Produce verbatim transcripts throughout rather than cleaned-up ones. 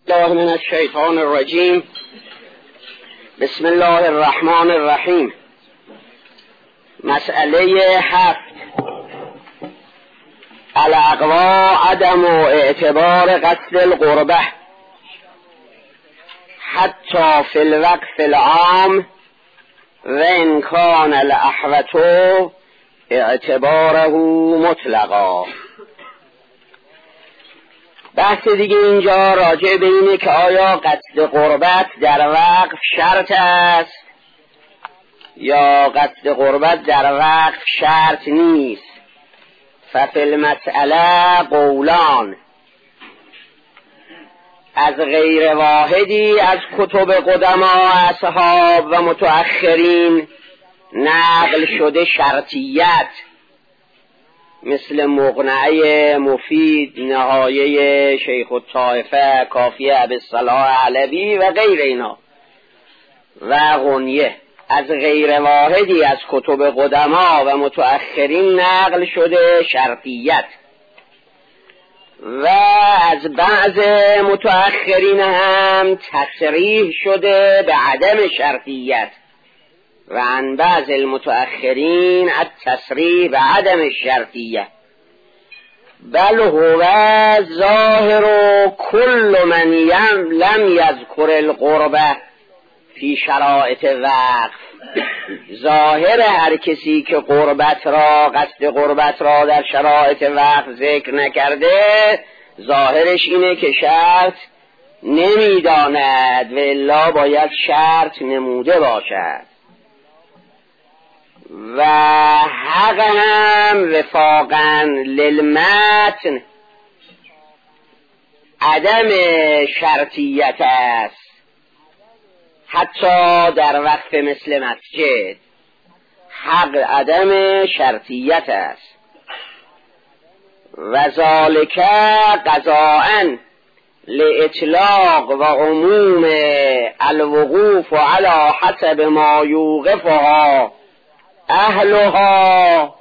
الله من الشیطان الرجیم. بسم الله الرحمن الرحیم. مسئله هفت، الاقوا عدم و اعتبار قصد القربه حتی فی الوقف العام و ان کان الاحوط اعتباره مطلقا. بحث دیگه اینجا راجع به اینه که آیا قصد قربت در وقف شرط است یا قصد قربت در وقف شرط نیست. ففی المسئله قولان، از غیر واحدی از کتب قدما اصحاب و متأخرین نقل شده شرطیت، مثل مقنعه مفید، نهایه شیخ الطائفه، کافیه ابی‌الصلاح علوی و غیر اینا و غنیه، از غیر واحدی از کتب قدما و متأخرین نقل شده شرطیت، و از بعض متأخرین هم تصریح شده به عدم شرطیت و عن بعض المتأخرین التصریح به عدم الشرطیه. بل هو ظاهر کل من یم لم یذکر القربه فی شرائط وقف. ظاهر هر کسی که قربت را قصد قربت را در شرایط وقف ذکر نکرده، ظاهرش اینه که شرط نمیداند و الا باید شرط نموده باشد. و حق هم وفاقا للمتن عدم شرطیت است، حتی در وقف مثل مسجد حق عدم شرطیت است. و ذالک قضاءً لإطلاق و عموم الوقوف على حسب ما یوقفها اهلها،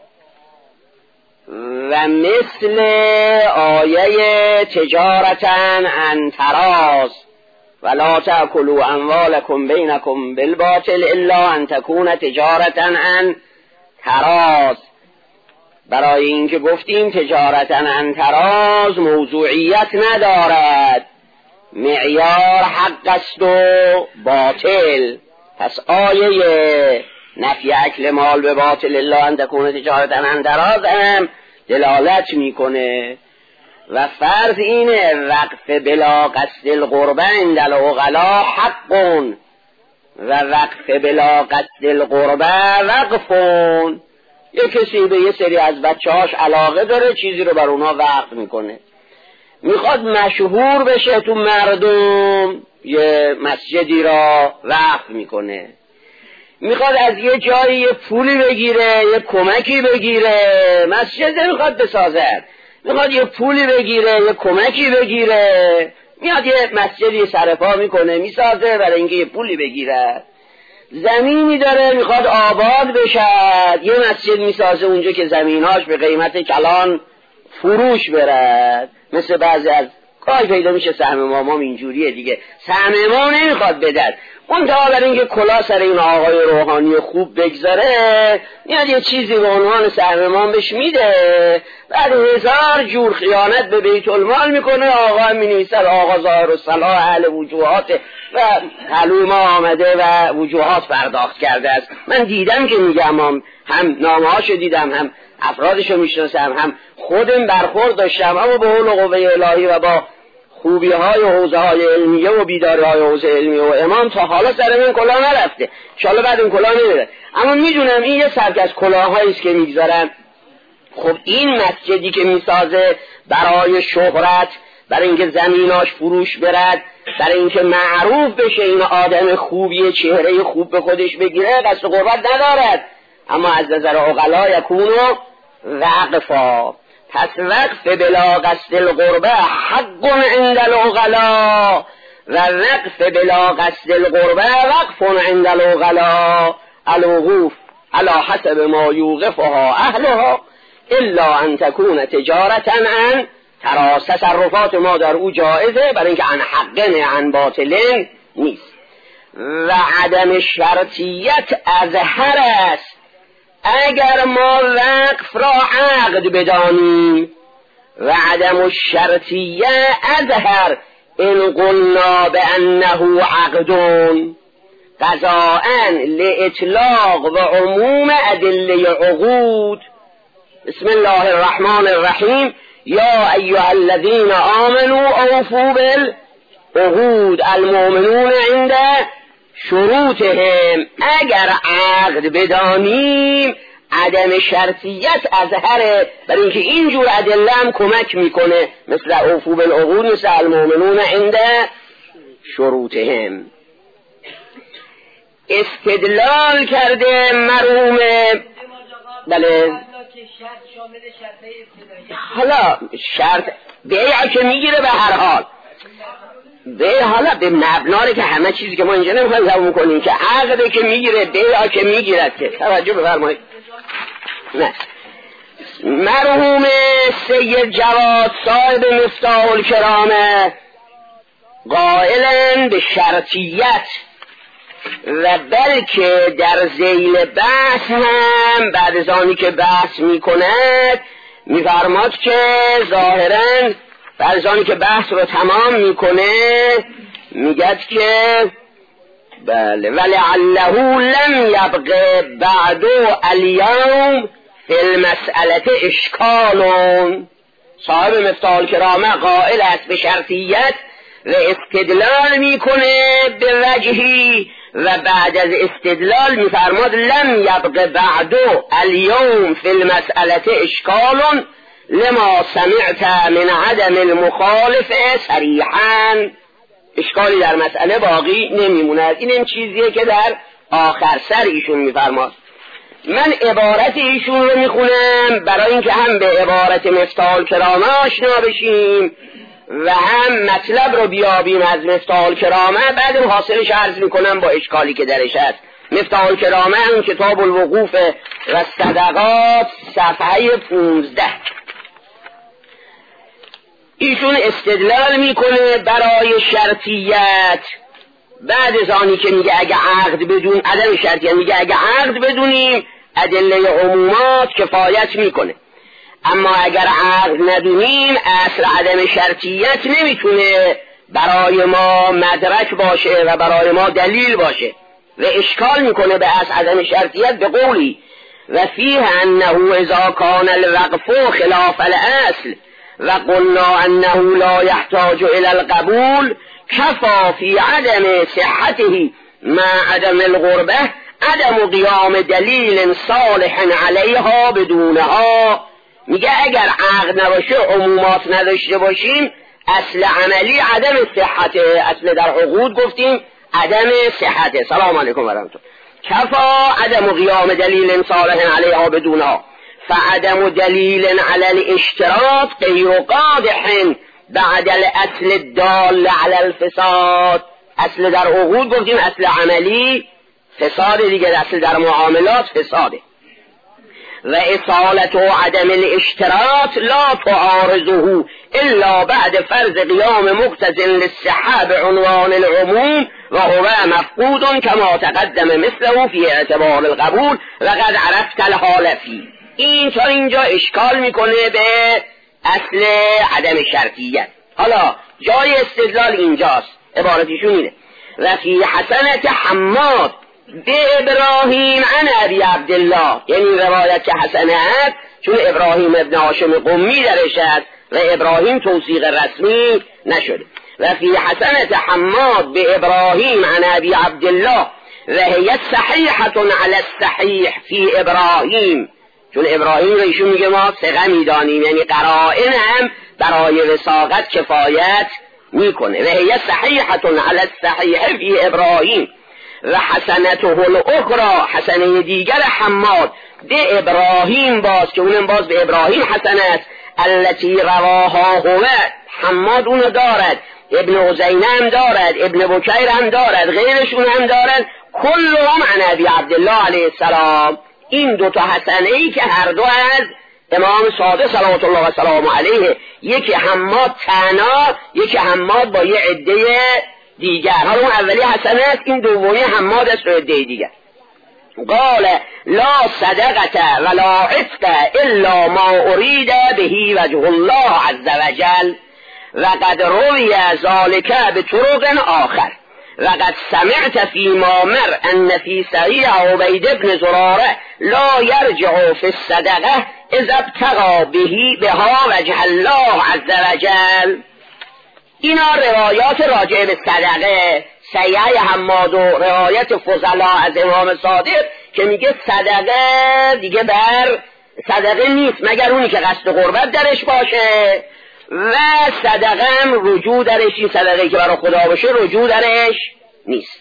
و مثل آیه تجارتاً عن تراض ولا تأكلوا اموالكم بينكم بالباطل الا ان تكون تجارتاً عن تراض. برای اینکه گفتیم تجارتاً عن تراض موضوعیت ندارد، معیار حق است و باطل. پس آیه نفی اکل مال به باطل الا ان تكون تجارتاً عن تراض هم دلالت میکنه. و فرض اینه وقف بلا قصد القربه عند العقلاء حق و وقف بلا قصد القربه وقف. یه کسی به یه سری از بچه‌هاش علاقه داره، چیزی رو بر اونا وقف میکنه، میخواد مشهور بشه تو مردم، یه مسجدی را وقف میکنه، میخواد از یه جایی یه پولی بگیره، یه کمکی بگیره، مسجد میخواد بسازد، میخواد یه پولی بگیره، یه کمکی بگیره، میاد یه مسجدی سرپا میکنه میسازه برای اینکه یه پولی بگیره. زمینی داره میخواد آباد بشد، یه مسجد میسازه اونجا که زمیناش به قیمت کلان فروش برد. مثل بعضی از کاری پیدا میشه سهم امام اینجوریه دیگه، سهم امام نمیخواد بدد، اون تا برای اینکه کلا سر این آقای روحانی خوب بگذاره میاد یه چیزی به عنوان سهم امام بهش میده، بعد هزار جور خیانت به بیت المال میکنه. آقا مینویسه آقا ظاهر الصلاح اهل وجوهات و معلوم آمده و وجوهات پرداخت کرده است. من دیدم که میگم، هم, هم نامه هاشو دیدم، هم افرادشو میشناسم، هم خودم برخورد داشتم، اما به حول قوه الهی و با خوبی های و حوزه های علمیه و بیداری های حوزه علمیه و امام تا حالا سر من کلاه نرفته، انشاءالله بعد این کلاه نمیره. اما میدونم این یه سبک از کلاه هاییست که میگذارن. خب این مسجدی که میسازه برای شهرت، برای اینکه زمیناش فروش برد، برای اینکه معروف بشه این آدم خوبیه، چهره خوب به خودش بگیره، قصد قربت ندارد، اما از نظر عقلا یکونو وقفا. پس وقف بلا قصد القربه حق عند العقلاء و وقف بلا قصد القربه وقف عند العقلاء. الوقوف على حسب ما یوقفها اهلها الا ان تكون تجارة عن تراس تصرفات ما در او جایزه، برای اینکه عن حقن عن باطلن نیست. و عدم شرطیت اظهر است اگر ما وقف را عقد بدانیم، و عدم الشرطیه اظهر ان قلنا بانه عقدون قضاء لاطلاق و عموم ادله عقود. بسم الله الرحمن الرحیم. یا ایها الذین آمنوا اوفوا بالعقود المؤمنون عند شروطهم. اگر عقد بدانیم عدم شرطیت اظهره، برای اینکه اینجور ادله هم کمک میکنه، مثل اوفوا بالعقود، مثل المؤمنون عند شروطهم. استدلال کرده مرحوم بله حالا شرط بیع که میگیره به هر حال، بیع حالا به مبناره که همه چیزی که ما اینجا نمیخوایم تموم کنیم که عقده که میگیره، بیع که میگیرد، که توجه بفرمایید. نه مرحوم سید جواد صاحب مفتاح الکرامه قائلن به شرطیت، و بلکه در ذیل بحث هم بعد از آنی که بحث میکند میفرماد که ظاهرا بعد از آنی که بحث رو تمام میکنه میگد که بله ولعله لم یبقى بعد الیوم فی المسئله اشکالون. صاحب مفتاح الکرامه قائل است به شرطیت و استدلال میکنه به وجهی، و بعد از استدلال میفرماد لم یبقى بعد الیوم فی المسئله اشکالون لما سمعت من عدم المخالف صریحا. اشکالی در مسئله باقی نمیموند. این این چیزیه که در آخر سر ایشون میفرماد. من عبارت ایشون رو میخونم برای اینکه هم به عبارت مفتاح الکرامه آشنا بشیم و هم مطلب رو بیابیم از مفتاح الکرامه. بعد حاصلش عرض میکنم با اشکالی که درش هست. مفتاح الکرامه اون کتاب الوقوف و صدقات صفحه پونزده. ایشون استدلال میکنه برای شرطیت بعد از آنی که میگه اگه عقد بدون عدم شرطیت، میگه اگه عقد بدونیم ادله عمومات کفایت میکنه، اما اگر عقد ندونیم اصل عدم شرطیت نمیتونه برای ما مدرک باشه و برای ما دلیل باشه و اشکال میکنه به اصل عدم شرطیت به قولی و فیه انه اذا کان الوقف خلاف الاصل و قلنا انه لا يحتاج الى القبول کفا فی عدم صحته مع عدم الغربه عدم قیام دلیل صالح علیها بدونها. میگه اگر عقد نباشه، عمومات نداشته باشیم، اصل عملی عدم صحته. اصل در عقود گفتیم عدم صحته. سلام علیکم و رحمت الله. کفا عدم قیام دلیل صالح علیها بدونها فعدم دلیل علی الاشتراط غیر قادح بعد الاصل الدال علی الفساد. اصل در عقود گفتیم اصل عملی فساد دیگه، اصل در معاملات فساده. و اصالت و عدم الاشتراط لا تعارضه الا بعد فرض قیام مقتض للصحة بعنوان العموم و هو مفقود كما تقدم مثله في اعتبار القبول و قد عرفت الحال فی. این تا اینجا اشکال میکنه به اصل عدم شرطیت. حالا جای استدلال اینجاست، عبارتشون اینه و فی حسنت حماد به ابراهیم عن ابی عبدالله، یعنی روایت که حسنه هست چون ابراهیم ابن هاشم قمی درش هست و ابراهیم توثیق رسمی نشده. و فی حسنت حماد به ابراهیم عن ابی عبدالله و هی صحیحة علی الصحیح فی ابراهیم، چون ابراهیم رو ایشون میگه ما ثقه میدانیم، یعنی قرائن هم برای وثاقت کفایت میکنه. و هی صحیحة علی الصحیح فی ابراهیم و حسنته الاخرى، حسنه دیگر حماد به ابراهیم باز که اونم باز به ابراهیم حسنه است، التي رواها هو، حماد اونو دارد، ابن عزینه هم دارد، ابن بکیر هم دارد، غیرشون هم دارد، کلهم عن ابی عبدالله علیه السلام. این دوتا حسنه ای که هر دو از امام صادق صلوات الله و سلام علیه یکی حماد تنها، یکی حماد با یه عده دیگر. حالا اون اولی حسن است، این دومی حماد است و عده دیگر. قال لا صدقه ولا عتق الا ما اريد به وجه الله عز وجل وقد روی ذلك بطرق آخر وقد سمعت فيما مر ان في صحيح عبید بن زراره لا يرجع في الصدقه اذا ابتغى به بها وجه الله عز وجل. اینا روایات راجع به صدقه صحیح حماد و روایت فضلا از امام صادق که میگه صدقه دیگه بر صدقه نیست مگر اونی که قصد قربت درش باشه و صدقه هم رجوع درش، این صدقه که برای خدا باشه رجوع درش نیست.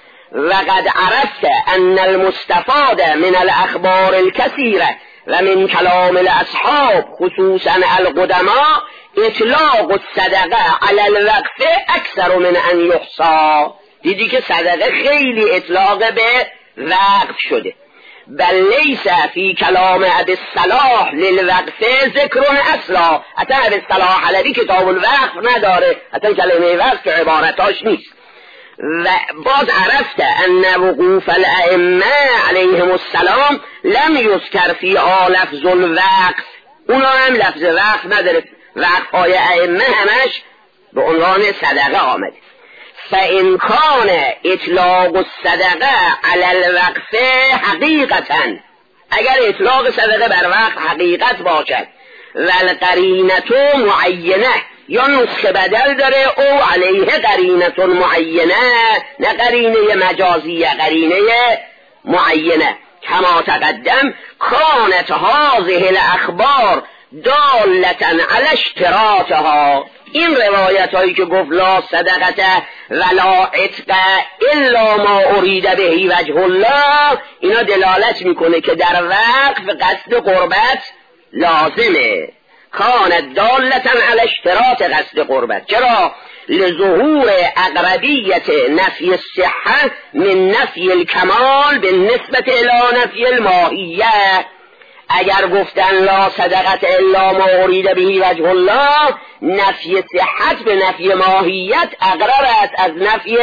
وقد عرفت ان المستفاد من الاخبار الكثيره و من کلام الاصحاب خصوصا القدماء اطلاق الصدقه علی الوقف اکثر من ان یحصى. دیدی که صدقه خیلی اطلاق به وقف شده. بل لیس فی کلام ابی الصلاح للوقف ذکر اصلا. حتی ابی الصلاح علوی کتاب الوقف نداره، حتی کلمه وقف که عبارتاش نیست. و باز عرفت ان وقوف الائمه علیهم السلام لم یذکر فیها لفظ الوقف، اونا هم لفظ وقف نداره، وقف های ائمه همش به عنوان صدقه آمده. فإن كان اطلاق الصدقه علی الوقف حقیقتا، اگر اطلاق صدقه بر وقف حقیقت باشد و القرینه معینه یا نسخه بدل داره او علیه قرینه معینه، نه قرینه مجازیه، قرینه معینه کما تقدم کانت هذه الاخبار دالتا علی اشتراطها. این روایت هایی که گفت لا صدقه ولا عتق الا ما ارید به وجه الله، اینا دلالت میکنه که در وقف قصد قربت لازمه. کانت دالتا علی اشتراط قصد قربت. چرا؟ لظهور اقربیت نفی الصحه من نفی الکمال بالنسبت الی نفی الماهیه. اگر گفتن لا صدقت الا ما ارید به وجه الله، نفی صحت به نفی ماهیت اقرب است از نفی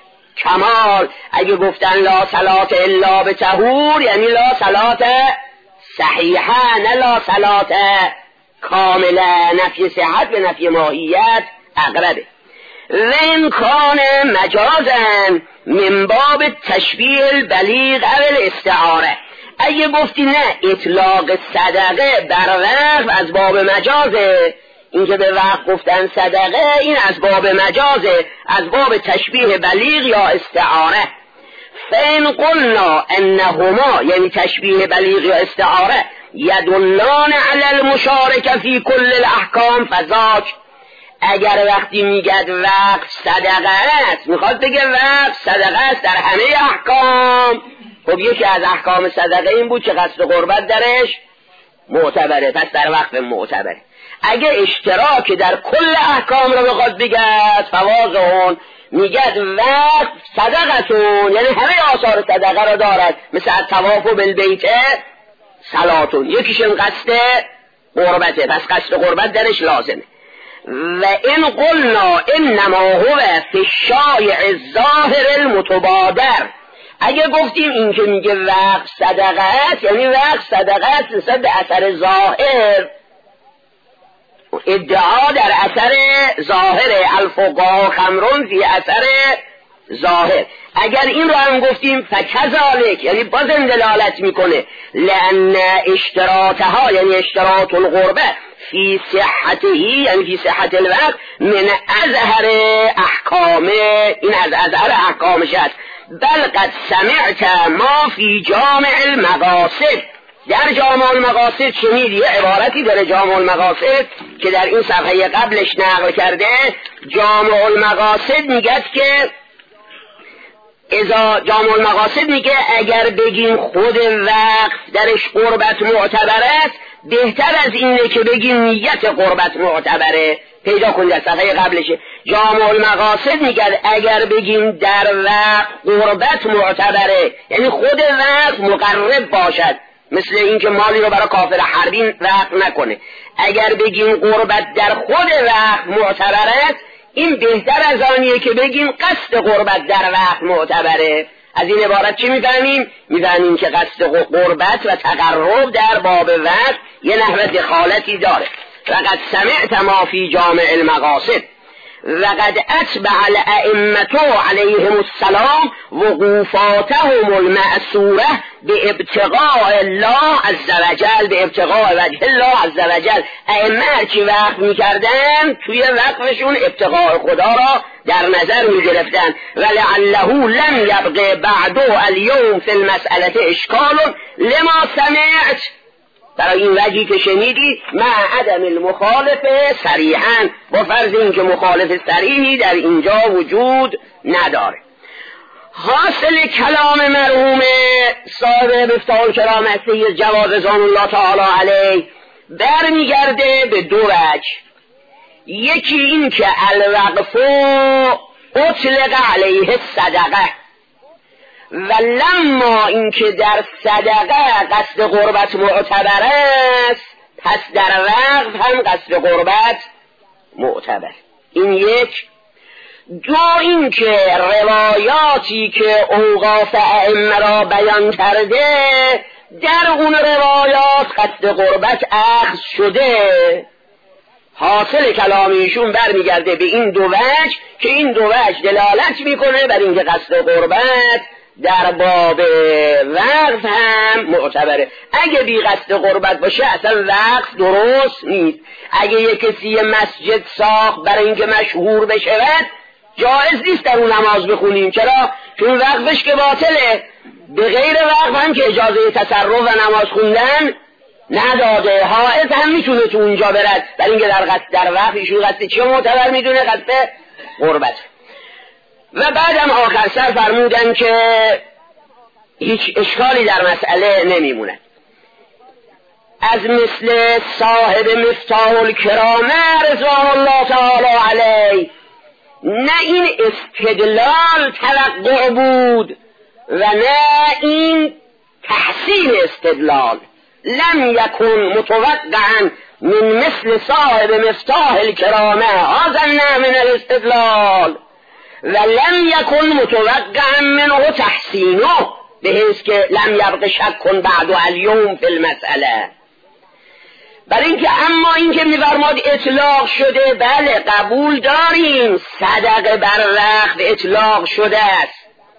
کمال. اگر گفتن لا صلات الا به طهور، یعنی لا صلات صحیحه نه لا صلات کامله. نفی صحت به نفی ماهیت اقربه. وین کان مجازا من باب تشبیه البلیغ او الاستعاره. اگه گفتی نه اطلاق صدقه بر وقف از باب مجازه، این که به وقف گفتن صدقه این از باب مجازه، از باب تشبیه بلیغ یا استعاره. فین قلنا انهما، یعنی تشبیه بلیغ یا استعاره، یدلان علی المشارکه فی کل الاحکام فذاک. اگر وقتی میگد وقف صدقه است، میخواد بگه وقف صدقه است در همه احکام. خب یکی از احکام صدقه این بود که قصد قربت درش معتبره، پس در وقف معتبره. اگه اشتراک در کل احکام رو بخواد بگد فواضحون، میگد وقف صدقتون، یعنی همه آثار صدقه رو دارد، مثل طواف بالبیت صلاتون، یکیشون قصد قربته، پس قصد قربت درش لازمه. و این قلنا انما هو فی الشایع الظاهر المتبادر. اگه گفتیم این که میگه وقف صدقه است، یعنی وقف صدقه است نسبت به اثر ظاهر، ادعا در اثر ظاهر، الفقهاء خمرون فی اثر ظاهر. اگر این رو هم گفتیم فکذالک، یعنی بازم دلالت میکنه لان اشتراطها، یعنی اشتراط القربه فی صحته، یعنی فی صحت الوقت من اظهر احکامه، این از اظهر احکامش است. بل قد سمعت ما فی جامع المقاصد، در جامع المقاصد شنید، یه عبارتی داره جامع المقاصد که در این صفحه قبلش نقل کرده. جامع المقاصد میگه که اذا جامع المقاصد میگه اگر بگیم خود وقف درش قربت معتبر است، بهتر از اینه که بگیم نیت قربت معتبره. پیدا کنید در صفحه قبلشه. جامع المقاصد میگه اگر بگیم در وقف قربت معتبره، یعنی خود وقف مقرب باشد، مثل اینکه مالی رو برای کافر حربی وقف نکنه. اگر بگیم قربت در خود وقت معتبر است، این بهتر از آنیه که بگیم قصد قربت در وقت معتبره. از این عبارت چی میفهمیم؟ میفهمیم که قصد قربت و تقرب در باب وقت یه نحو دخالتی داره. وقد سمعت ما فی جامع المقاصد وقد اتبع الائمة علیهم السلام وقوفاتهم المأثورة بابتغاء الله عز وجل، بابتغاء وجه الله عز وجل. ائمه هرچی وقت میکردن توی وقفشون ابتغاء خدا را در نظر میگرفتن. ولعله لم یبقى بعد اليوم فی المسألة اشکال لما سمعت، برای این وجهی که شنیدی مع عدم المخالف صریحا، با فرض این که مخالف صریحی در اینجا وجود نداره. حاصل کلام مرحوم صاحب مفتاح الکرام سید جواد رضوان الله تعالی علیه برمیگرده به دو وجه. یکی این که الوقف اطلق علیه صدقه، و لما اینکه در صدقه قصد قربت معتبر است، پس در وقف هم قصد قربت معتبر. این یک. دو اینکه روایاتی که اوقاف ائمه را بیان کرده در اون روایات قصد قربت اخذ شده. حاصل کلام ایشون برمیگرده به این دو وجه که این دو وجه دلالت میکنه بر اینکه قصد قربت در باب وقف هم معتبره. اگه بی قصد قربت باشه اصلا وقف درست نیست. اگه یک کسی مسجد ساخت برای اینکه مشهور بشود، جایز نیست در اون نماز بخونیم. چرا؟ چون وقفش که باطله. به غیر وقف هم که اجازه تصرف و نماز خوندن نداده. حائط هم میتونه تو اونجا برد، برای اینکه در قصد در وقف ایشون قصد چی معتبر میدونه؟ قصد قربت. و بعدم آخر سر فرمودن که هیچ اشکالی در مسئله نمیمونه. از مثل صاحب مفتاح الکرام رضوان الله تعالی علیه نه این استدلال توقع بود و نه این تحسین استدلال. لم یکن متوقعا من مثل صاحب مفتاح الکرام هذا النوع من الاستدلال ولم یکن متوقعا منه تحسینه، به حیث که لم یبق شک بعد اليوم فی المسئله. برای اینکه اما اینکه می‌فرماد اطلاق شده، بله قبول داریم صدقه بر وقت اطلاق شده است،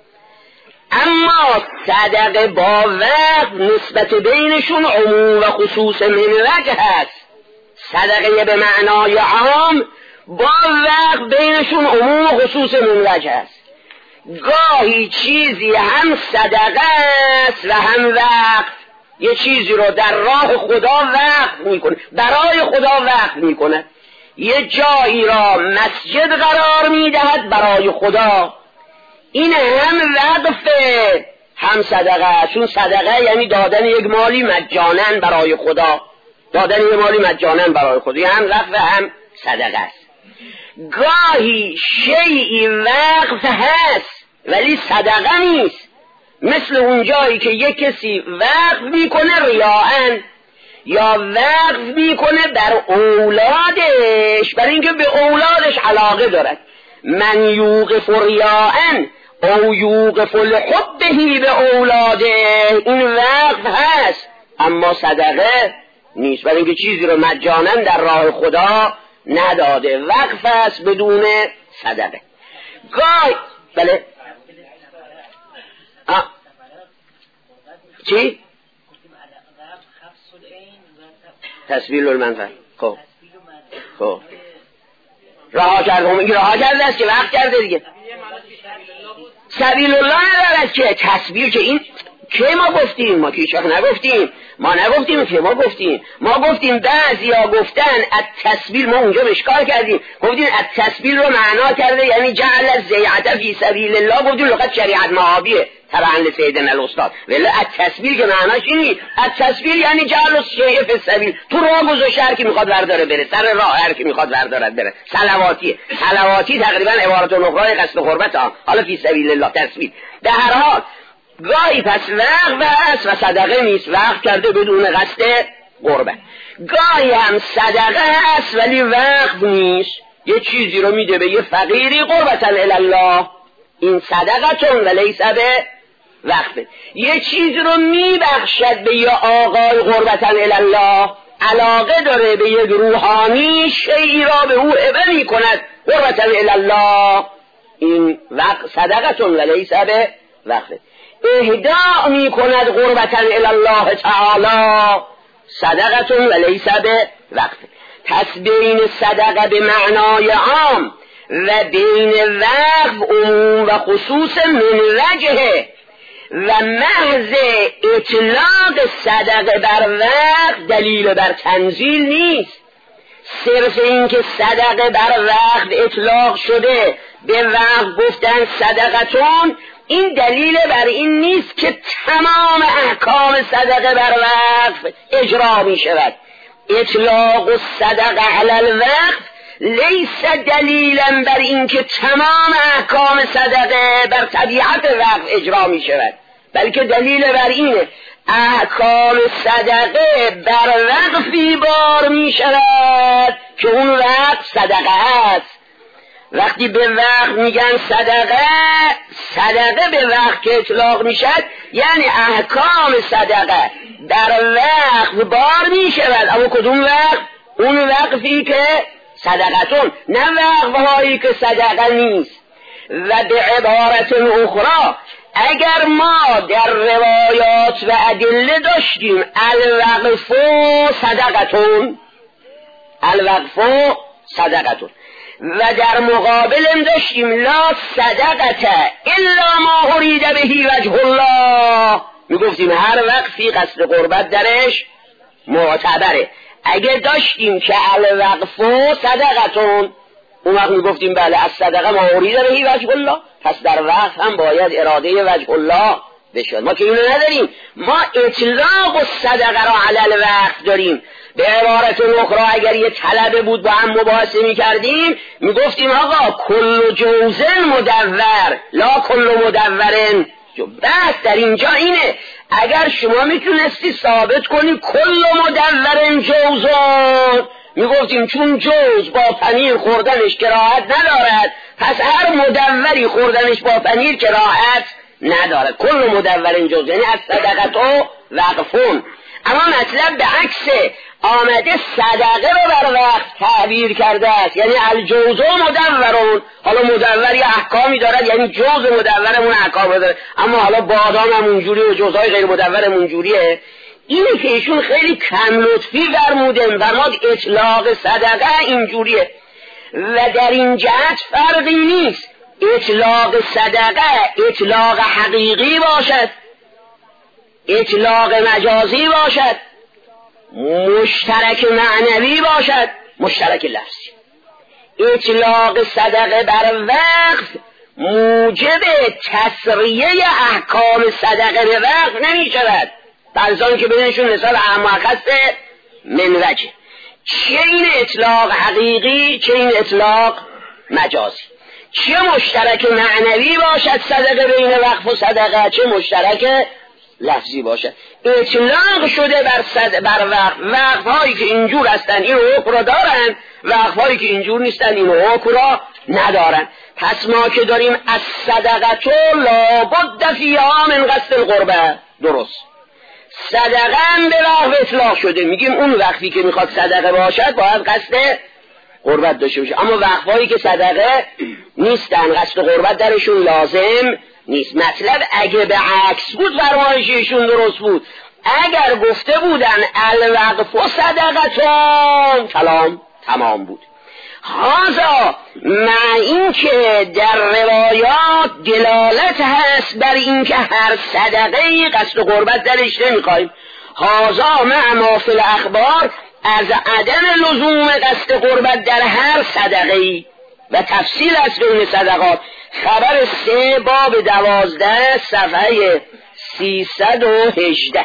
اما صدقه با وقت نسبت بینشون عموم و خصوص من وجه هست. صدقه به معنای عام با وقت بینشون عموم و خصوص من وجه است. گاهی چیزی هم صدقه است و هم وقت، یه چیزی رو در راه خدا وقت میکنه، برای خدا وقت میکنه. یه جایی را مسجد قرار میدهد برای خدا، این هم وقفه هم صدقه. چون صدقه یعنی دادن یک مالی مجانا برای خدا، دادن یک مالی مجانا برای خدا، یعنی هم وقفه هم صدقه است. گاهی شیئی وقف هست ولی صدقه نیست، مثل اون جایی که یک کسی وقف میکنه ریاءن، یا وقف میکنه بر اولادش برای اینکه به اولادش علاقه دارد. من یوقف ریاءن او یوقف الحب بهی به اولاده، این وقف هست اما صدقه نیست، برای اینکه چیزی رو مجانا در راه خدا نداده. وقف است بدون صدقه. گاهی بله آه. چی؟ تسبیل المنفعه. خب خب رها کرده، هم رها کرده است که وقت کرده دیگه. سبیل الله ندارد که تسبیل، که این که ما گفتیم، ما که هیچ وقت نگفتیم، ما نگفتیم که ما گفتیم، ما گفتیم بعضی ها گفتن التسبیل، ما اونجا اشکال کردیم، گفتیم التسبیل رو معنا کرده یعنی جعل الزیعة فی سبیل الله، گفتیم لغت شریعت مآبیه طبعا لسیدنا الاستاد. ولی التسبیل که معناش اینی، التسبیل یعنی جعل الشیء فی السبیل، تو راه گذاشته هر کی میخواد برداره بره، سر راه هر کی میخواد برداره بره. صلواتی صلواتی تقریبا عبارت اخرى قصد قربت ها، حالا فی سبیل الله تسبیل. در هر حال گاهی پس وقف است و صدقه نیست، وقف کرده بدون قصد قربت. گاهی هم صدقه است ولی وقف نیست، یه چیزی رو میده به یه فقیری قربتا الله، این صدقتون و لیس به وقفه. یه چیزی رو میبخشد به یه آقای قربتا الله، علاقه داره به یک روحانی شیئی را به او هبه میکند قربتا الله، این وقت صدقتون و لیس به وقفه. اهداء میکند قربتا الله تعالی، صدقتون و لیس به وقفه. پس بین صدقه به معنای عام و بین وقف عموم و خصوص من وجهه و محض اطلاق صدقه بر وقف دلیل بر تنزیل نیست. صرف این که صدقه بر وقف اطلاق شده به وقف گفتن صدقتون، این دلیل بر این نیست که تمام احکام صدقه بر وقف اجرا می شود. اطلاق الصدقه علی الوقف لیس دلیلا بر این که تمام احکام صدقه بر طبیعت وقف اجرا می شود، بلکه دلیل بر اینه احکام صدقه بر وقفی بار می شود که اون وقف صدقه است. وقتی به وقت میگن صدقه، صدقه به وقت که اطلاق میشد یعنی احکام صدقه در وقت بار میشود، اما کدوم وقت؟ اون وقتی که صدقتون، نه وقفهایی که صدقه نیست. و به عبارت اخرى اگر ما در روایات و ادله داشتیم الوقف صدقتون، الوقف صدقتون، و در مقابل داشتیم لا صدقه الا ما ارید به وجه الله، میگفتیم هر وقفی قصد قربت درش معتبره. اگر داشتیم که الوقف صدقتون، اون وقت میگفتیم بله از صدقه ما ارید به وجه الله، پس در وقف هم باید اراده وجه الله بشود. ما که اینو نداریم، ما اطلاق و صدقه را علی الوقف داریم. به عبارت اخرى اگر یه طلبه بود با هم مباحثه میکردیم میگفتیم آقا کل جوزن مدور لا کل مدورن. بس در اینجا اینه، اگر شما میتونستی ثابت کنی کل مدورن جوزن، میگفتیم چون جوز با پنیر خوردنش کراهت ندارد، پس هر مدوری خوردنش با پنیر کراهت ندارد. کل مدورن جوز یعنی از صدقتو وقفون. اما مطلب به عکسه، آمده صدقه رو بر وقت تعبیر کرده است، یعنی الجوز مدورون. حالا مدور یه احکامی دارد، یعنی جوز مدورمون احکام داره، اما حالا بادام هم اونجوری و جوزهای غیر مدورم اونجوریه. اینه که ایشون خیلی کم لطفی فرمودن، فرمود اطلاق صدقه اینجوریه و در این جهت فرقی نیست. اطلاق صدقه اطلاق حقیقی باشد، اطلاق مجازی باشد، مشترک معنوی باشد، مشترک لفظی. اطلاق صدقه بر وقت موجب تسریه احکام صدقه به وقت نمی شود، بعضان که بینشون مثال احمقست من وجه. چه این اطلاق حقیقی، چه این اطلاق مجازی. چه مشترک معنوی باشد صدقه بین وقف و صدقه، چه مشترک لفظی باشد. اطلاق شده بر صد بر وقف، وقف هایی که اینجور هستن این حکم را دارن، وقف هایی که اینجور نیستن این حکم را ندارن. پس ما که داریم از صدقه لابد فیها من قصد القربه، درست صدقه هم به وقف اطلاق شده، میگیم اون وقفی که میخواد صدقه باشد باید قصد قربت داشته باشه. اما وقفایی که صدقه نیستن قصد قربت درشون لازم نیست. مطلب اگه به عکس بود فرمایششون درست بود، اگر گفته بودن الوقف و صدقتون کلام تمام بود. هذا مع این که در روایات دلالت هست بر این که هر صدقه قصد قربت درش نمیخوایم، هذا مع ما فی الاخبار از عدم لزوم قصد قربت در هر صدقه و تفصیل است بین صدقات. خبر سه باب دوازده صفحه سیصد و هجده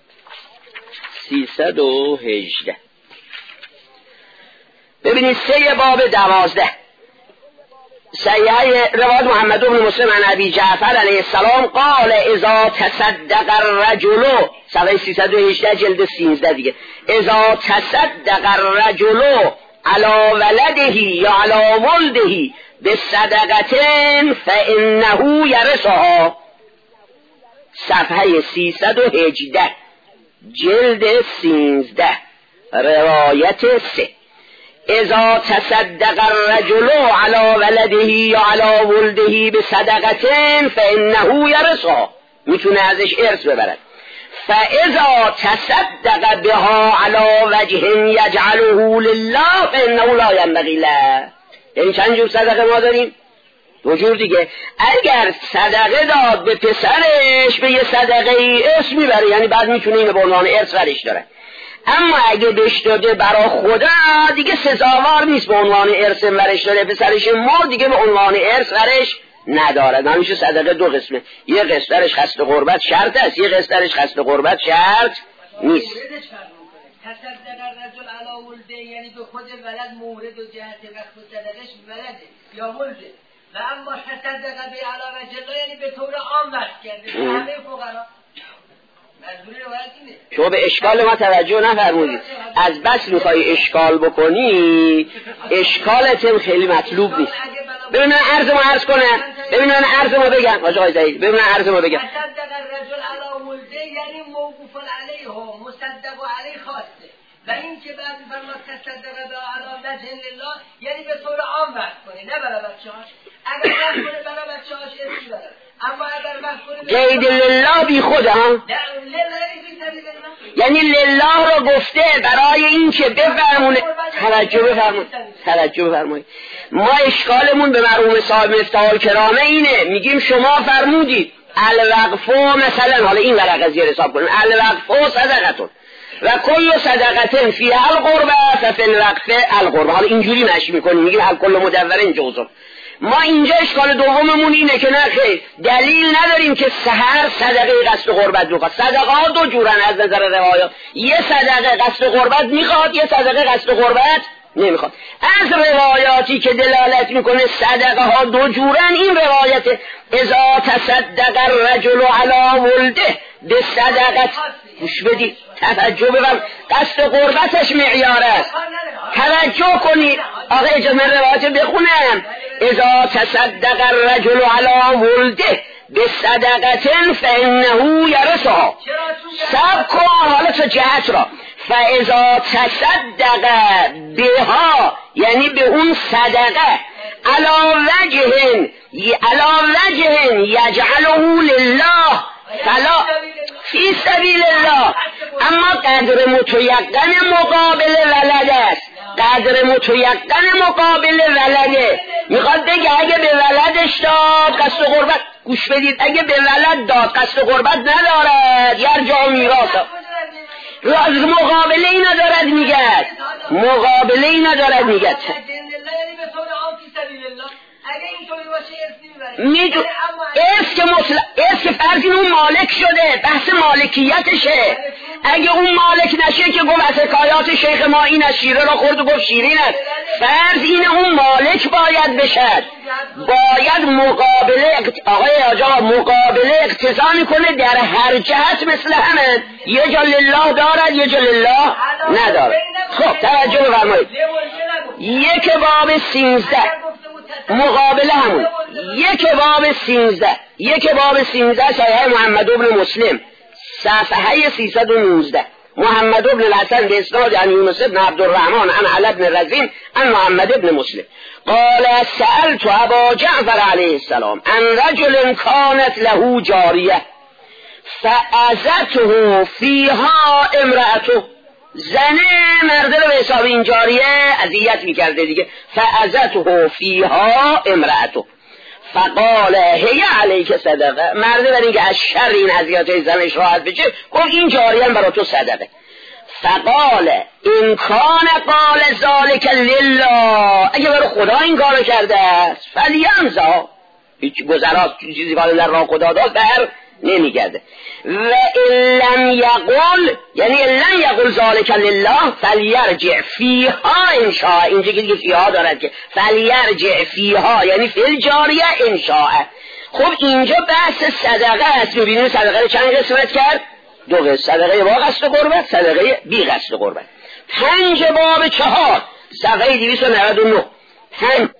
سیصد و هجده ببینید سه باب دوازده صحیح روایت محمد بن مسلم عن ابی جعفر علیه السلام قال اذا تصدق الرجل، صفحه سیصد و هجده جلد سیزده دیگه، اذا تصدق الرجل علی ولده یا علی ولده بصدقه فانه یرثها، صفحه سیصد و هجده جلد سیزده روایت سه. اذا تصدق الرجل على ولده یا على ولده بصدقه فانه یرثها، میتونه ازش ارث ببرد. فاذا تصدق بها على وجه یجعله لله فانه لا ينبغي له. یعنی چند جور صدقه ما داریم؟ دو جور دیگه. اگر صدقه داد به پسرش به یه صدقه ای ارث میبره، یعنی بعد میتونه اینو به عنوان ارث ورش داره. اما اگه بهش داده برا خدا دیگه سزاوار نیست به عنوان ارث ورش داره، پسرش ما دیگه به عنوان ارث ورش نداره. همیشه صدقه دو قسمه، یه قسمتش قصد قربت شرط است، یه قسمتش قصد قربت شرط نیست. تصدق الرجل علی ولده یعنی به خود ولد مورد و جهت وقت صدقش ولده یا ولده، و اما تصدق به علی وجه یعنی به طور عام وقت کرده به همه فقرا. شما به اشکال ما توجه نفرمودید. از بس میخوای اشکال بکنی، اشکالت خیلی مطلوب نیست. ببین من عرض ما عرض کنم، ببین من عرض ما بگم حاج آقای زهیر، ببین من عرض ما بگم. تصدق الرجل علی ولده یعنی موقوف علیه مصدق علیه خواسته، و این که بعد فرمود تصدق به علی وجه الله یعنی به طور عام وقت کنی، نه برای بچه‌هاش. اگر وقت کنه برای بچه‌هاش ارثی بره، اما اگر وقت کنه قید لله بی خود ها، یعنی لله رو گفته برای این که بفرمونه. توجه بفرمایید، توجه بفرمایید. ما اشکالمون به مرحوم صاحب مفتاح الکرامه اینه، میگیم شما فرمودید الوقف مثلا، حالا این ورقه از زیر حساب کنیم، الوقف صدقتون و کل صدقتن فی القربه ففی الوقف القربه. حالا اینجوری مشی میکنیم، میگیم هر کل مدورن جوزم. ما اینجا اشکال دوممون اینه که نه خیر، دلیل نداریم که سحر صدقه قصد قربت میخواد. صدقه ها دو جورن از نظر روایات، یه صدقه قصد قربت میخواد، یه صدقه قصد قربت نمیخواد. از روایاتی که دلالت میکنه صدقه ها دو جورن این روایت اذا تصدق الرجل علی ولده به صدقت. گوش بدید، توجه ببین، قصد قربتش معیار است. توجه کنید آقا، اجازه من روایت بخونم. اذا تصدق الرجل علی ولده به صدقه فانه یرثها. سب کن حالا تو جهت را. فاذا تصدق بها یعنی به اون صدقه علی وجه علی وجه یجعله لله فلا فی سبیل الله، اما قدر متیقن مقابل ولد است. قدر متیقن مقابل ولده میخواد بگه اگه به ولدش داد قصد قربت، گوش بدید، اگه به ولد داد قصد قربت ندارد یرجع میراث، از مقابله ای ندارد میگد، مقابله ای ندارد میگد. میدون ارث که مطلق، ارث که فرض این اون مالک شده، بحث مالکیتشه. اگه اون مالک نشه که گفت از حکایات شیخ ما این از شیره را خورد و گفت شیرین است، فرض این اون مالک باید بشد، باید مقابله آقای آجا مقابله اقتضا میکنه در هر جهت مثل همه، یه جا لله دارد یه جا لله ندارد. خب توجه بفرمایید، یک باب سینزده مقابله همون، یک باب سینزده یک باب سینزده صحیح محمد بن مسلم صفحه سیصد و نوزده. محمد بن الحسن به اسناد عن یونس بن عبد الرحمن عن علی بن رزین عن محمد بن مسلم قال سألت ابا جعفر علیه السلام عن رجل كانت له جاریه فأذته فیها امرأته. زنه مرده رو به حساب این جاریه اذیت میکرده دیگه. فأذته فیها امرأته فقال هی علیک صدقه. مرده برای اینکه از شر این اذیت زنش راحت بشه گفت این جاریه هم برای تو صدقه. فقال این کان قال ذالک لله، اگه برای خدا این کارو کرده است فلیمزا، هیچ گذراست چیزی که در راه خدا داد بر نمیگرده. و لم یقل یعنی لم یقل ذالک لله فلیرجع فیها ان شاء. اینجا که دیگه فیها دارد که فلیرجع فیها یعنی فی الجاریه ان شاء. خب اینجا بحث صدقه است. میبینیم صدقه رو چند قسمت کرد؟ دو قسمت، صدقه با قصد قربت، صدقه بی قصد قربت. پنج باب چهار صفحه دویست و نود و نه. پنج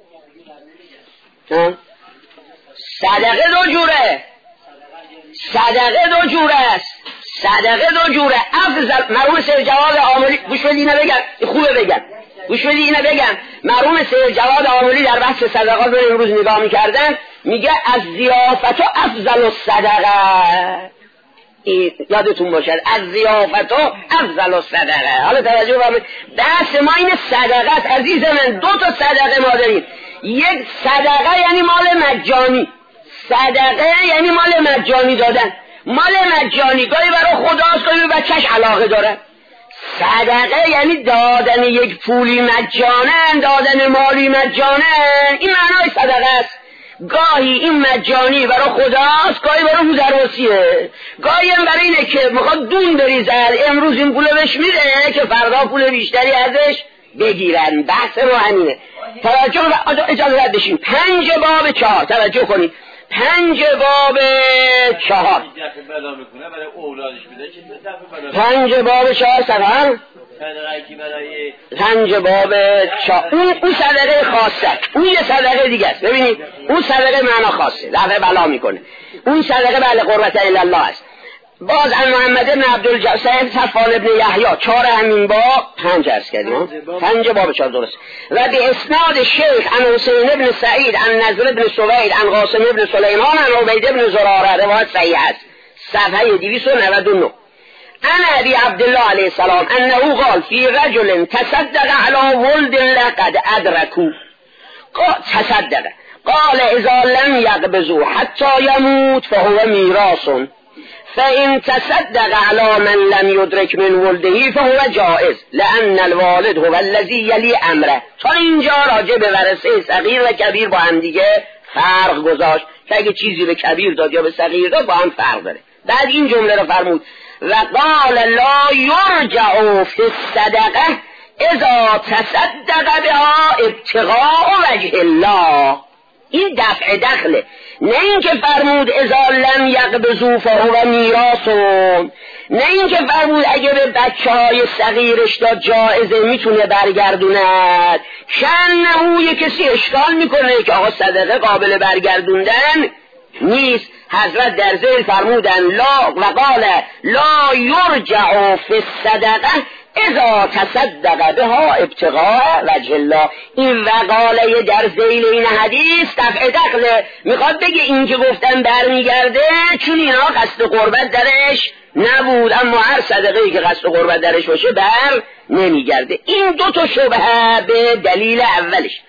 صدقه دو جوره، صدقه دو جوره است، صدقه دو جوره. افضل مرحوم سید جواد آملی، گوش بدید اینو بگم، خوبه بگم، گوش بدید اینو بگم. مرحوم سید جواد آملی در بحث صدقات رو امروز نگاه میکردن، میگه از ضیافت و افضل الصدقه. یادتون باشد از ضیافت و افضل الصدقه. حالا توجه بفرمایید، بحث ما این صدقه است عزیز من. دو تا صدقه ما داریم، یک صدقه یعنی مال مجانی، صدقه یعنی مال مجانی دادن. مال مجانی گاهی برای خداست، گاهی به بچهش علاقه داره. صدقه یعنی دادن یک پولی مجانن، دادن مالی مجانن. این معنای صدقه است. گاهی این مجانی برای خداست، گاهی برای مزروسیه، گاهی هم برای اینه که میخواد دون بریزن، امروز این پول بهش میده که فردا پول بیشتری ازش بگیرن. بحث رو همینه. توجه اجازه رد بشین. پنج باب چهار توجه کنید. پنج باب چهار پنج باب چهار صفحه پنج باب چهار. اون اون صدقه خاصه، اون یه صدقه دیگه است. ببینید اون صدقه معنا خاصه، دفع بلا میکنه. اون صدقه بله قربت الی الله است. باز ان محمد بن عبدالجسد صفوان ابن یحیی چهار همین باب پنج عرض کردیم، پنج باب چهار درست. و به اسناد شیخ عن حسین ابن سعید عن نضر ابن سوید عن قاسم ابن سلیمان عن عبید ابن زراره روایت صحیح است. صفحه دویست و نود و نه. انا ابي عبد الله عليه السلام انه قال في رجل تصدق على ولد لقد ادركوا تصدق قال اذا لم يقبضوا حتى يموت فهو ميراث فإن تصدق على من لم يدرك من ولده فهو جائز لأن الوالد هو الذي يلي امره. تا اینجا راجع به ورثه صغیر و کبیر با هم دیگه فرق گذاشت که اگه چیزی به کبیر داد یا به صغیر داد با هم فرق داره. بعد این جمله رو فرمود و قال لا يرجع في الصدقه اذا تصدق بها ابتغاء وجه الله. این دفع دخله، نه اینکه فرمود اذا لم یقبضوا فهو میراث، نه اینکه فرمود اگه به بچه های صغیرش داد جایزه میتونه برگردوند. کنه یه کسی اشکال میکنه که آقا صدقه قابل برگردوندن نیست. حضرت در ذیل فرمودن لا و قال لا یرجع فی الصدقه اذا تصدق بها ابتغاء وجه الله. این وقاله در ذیل این حدیث دفع دخله، میخواد بگه این که گفتن برمیگرده چون اینا قصد قربت درش نبود، اما هر صدقه‌ای که قصد قربت درش باشه بر نمیگرده. این دو تا شبهه به دلیل اولش.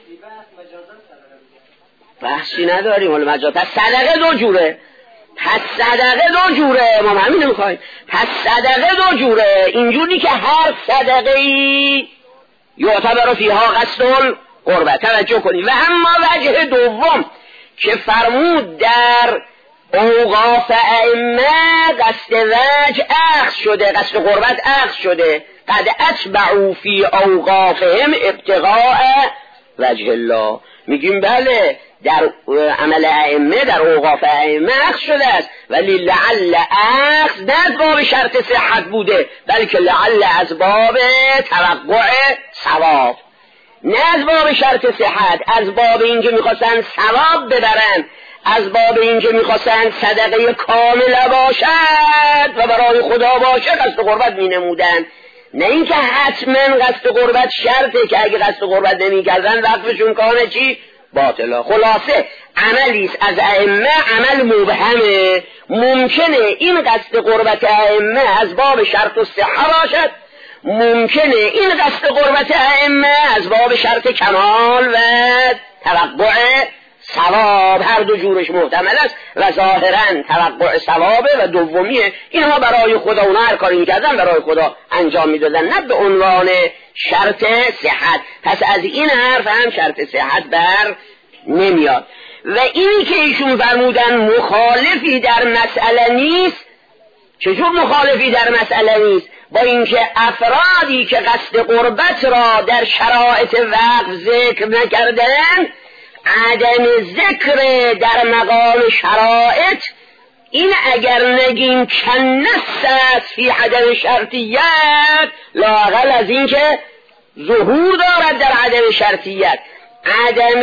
بحثی نداریم حالا مجاز. پس صدقه دو جوره، پس صدقه دو جوره، ما همین نمیخوایم. پس صدقه دو جوره، اینجوری که هر صدقه‌ای یعتبر فیها قصد قربت. توجه کنید. و اما وجه دوم که فرمود در اوقاف ائمه قصد وجه اخذ شده، قصد قربت اخذ شده، قد اتبعوا فی اوقافهم ابتغاء وجه الله. میگیم بله در عمل ائمه در اوقاف ائمه اخذ شده است، ولی لعل اخذ نه از باب شرط صحت بوده، بلکه لعل از باب توقع ثواب، نه از باب شرط صحت، از باب اینکه میخواستن ثواب ببرن، از باب اینکه میخواستن صدقه کامل باشد و برای خدا باشه قصد قربت مینمودن. نه اینکه حتما قصد قربت شرطه که اگه قصد قربت نمیکردن وقفشون کانه چی؟ باطلا. خلاصه عملیست از ائمه عمل مبهمه. ممکنه این قصد قربت ائمه از باب شرط و صحه باشد، ممکنه این قصد قربت ائمه از باب شرط کمال و توقع ثواب. هر دو جورش محتمل است و ظاهرا توقع ثوابه و دومیه اینها برای خدا، اونا هر کاری میکردن برای خدا انجام میدادن، نه به عنوان شرط صحت. پس از این حرف هم شرط صحت بر نمیاد. و اینی که ایشون فرمودن مخالفی در مسئله نیست. چجور مخالفی در مسئله نیست؟ با اینکه افرادی که قصد قربت را در شرایط وقف ذکر نکردن، عدم ذکر در مقام شرایط این اگر نگیم کنس است فی عدم شرطیت، لااقل از این که ظهور دارد در عدم شرطیت. عدم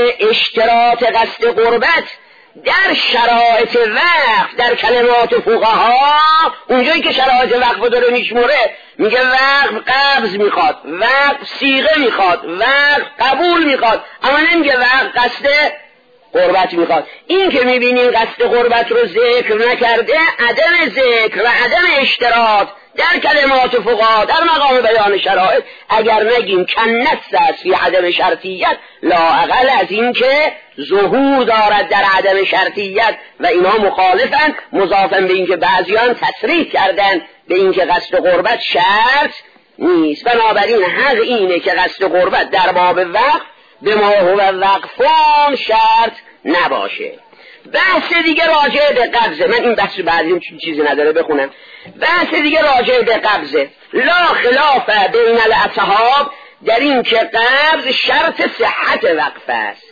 اشتراط قصد قربت در شرایط وقف در کلمات فقها، اونجایی که شرایط وقف داره میشموره، میگه وقف قبض میخواد، وقف صیغه میخواد، وقف قبول میخواد، اما نمیگه وقف قصد قربت میخواد. این که میبینیم قصد قربت رو ذکر نکرده، عدم ذکر و عدم اشتراط در کلمات فقها در مقام بیان شرایط، اگر نگیم کنس است فی عدم شرطیت، لااقل از این که ظهور دارد در عدم شرطیت و اینا مخالفن، مضافا به این که بعضیان تصریح کردن به این که قصد قربت شرط نیست. بنابراین حق اینه که قصد قربت در باب وقف به ما هو وقفان شرط نباشه. بحث دیگه راجع به قبضه، من این بحث بعدیم چیزی نداره بخونم. بحث دیگه راجع به قبضه، لا خلاف بین الاصحاب در این که قبض شرط صحت وقف است.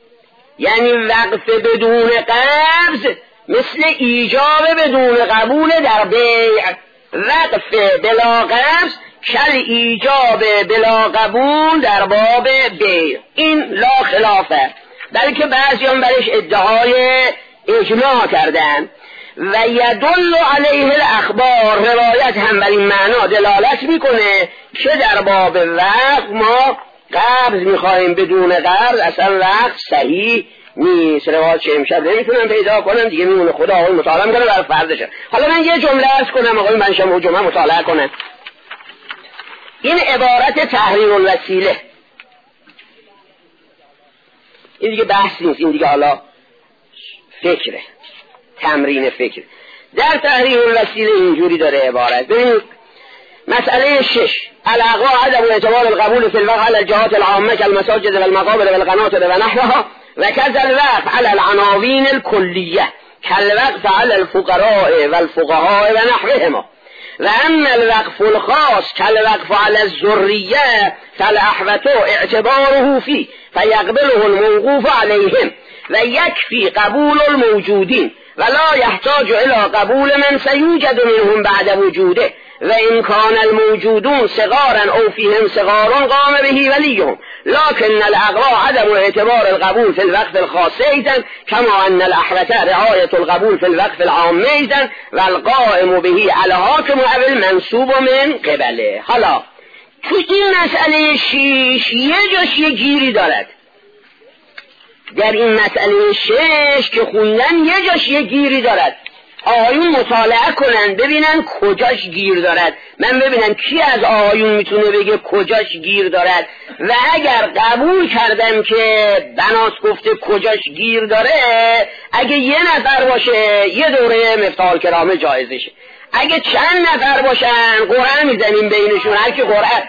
یعنی وقف بدون قبض مثل ایجاب بدون قبول در بیع، وقف بلا قبض کل ایجاب بلا قبول در باب بیع. این لا خلافه، بلکه بعضیان برش ادعای اجماع کردن. و یدل علیه الاخبار، روایت هم بر این معنا دلالت میکنه که در باب وقف ما قبض میخواهیم بدون قبض اصلا وقف صحیح نیست. روایت امشب نمیتونم پیدا کنم دیگه، میمونه خدا آقای مطالعه میکنه برای فردشه. حالا من یه جمله عرض کنم، آقای منشم و جمعه مطالعه کنم. این عبارت تحریر الوسیله، این دیگه بحث نیست، این دیگه حالا فکره، تمرین فکر. در تحریر الوسیله اینجوری داره عبارت، ببینید مسئله شش، الاقوا عدم اعتبار القبول فی الوقف على الجهات العامه كالمساجد والمقابر والقناطر ونحوها وكذا الوقف على العناوين الكليه كالوقف على الفقراء والفقهاء ونحوهما. و اما الوقف الخاص كالوقف على الذريه فالاحوط اعتباره فيه فيقبله الموقوف عليهم و يكفي قبول الموجودين ولا يحتاج الى قبول من سيوجد منهم بعد وجوده و ان كان الموجودون صغارا او فيهم صغار قام به وليهم لكن الاقوا عدم اعتبار القبول في الوقف الخاص ايضا كما ان الاحوط رعايه القبول في الوقف العام ايضا والقائم به على حاكم او المنصوب من قبله. حالا تو این مسئله شیش یه جاش یه گیری دارد، در این مسئله شش که خوندن یه جاش یه گیری دارد. آقایون مطالعه کنن ببینن کجاش گیر دارد، من ببینم کی از آقایون میتونه بگه کجاش گیر دارد. و اگر قبول کردم که بناس گفته کجاش گیر داره، اگه یه نفر باشه یه دوره مفتاح الکرامه جایزشه، اگه چند نفر باشن قرعه میزنیم بینشون، هر کی قرعه.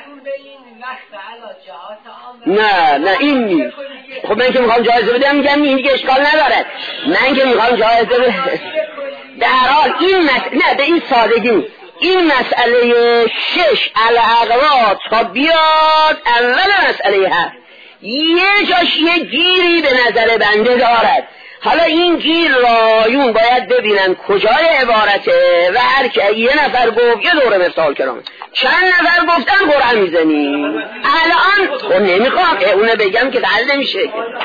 نه نه این نیست. خب من که میخوام جایزه بدم میگم این دیگه اشکال نداره، من که میخوام جایزه بدم در حال این مسئله، نه به این سادگی، این مسئله شش الاقوا تا بیاد اول مسئله هست یه جاش یه گیری به نظر بنده دارد. حالا این گیر رایون باید ببینن کجای عبارته و هر که یه نفر گفت یه دوره مفتاح الکرامه، چند نفر گفتن قرعه میزنی. الان خب نمیخوام اونه بگم که حل نمیشه.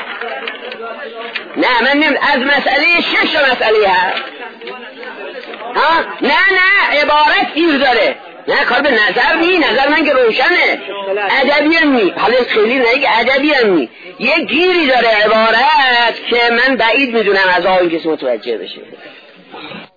نه من نمی از مسئله شش تا مسئله هست. ها نه نه عبارت گیر داره، نه کار به نظر نی، نظر من که روشنه، ادبی هم نی، حالا خیلی نه که ادبی هم نی، یه گیری داره عبارت که من بعید میدونم از آن کسی متوجه بشه.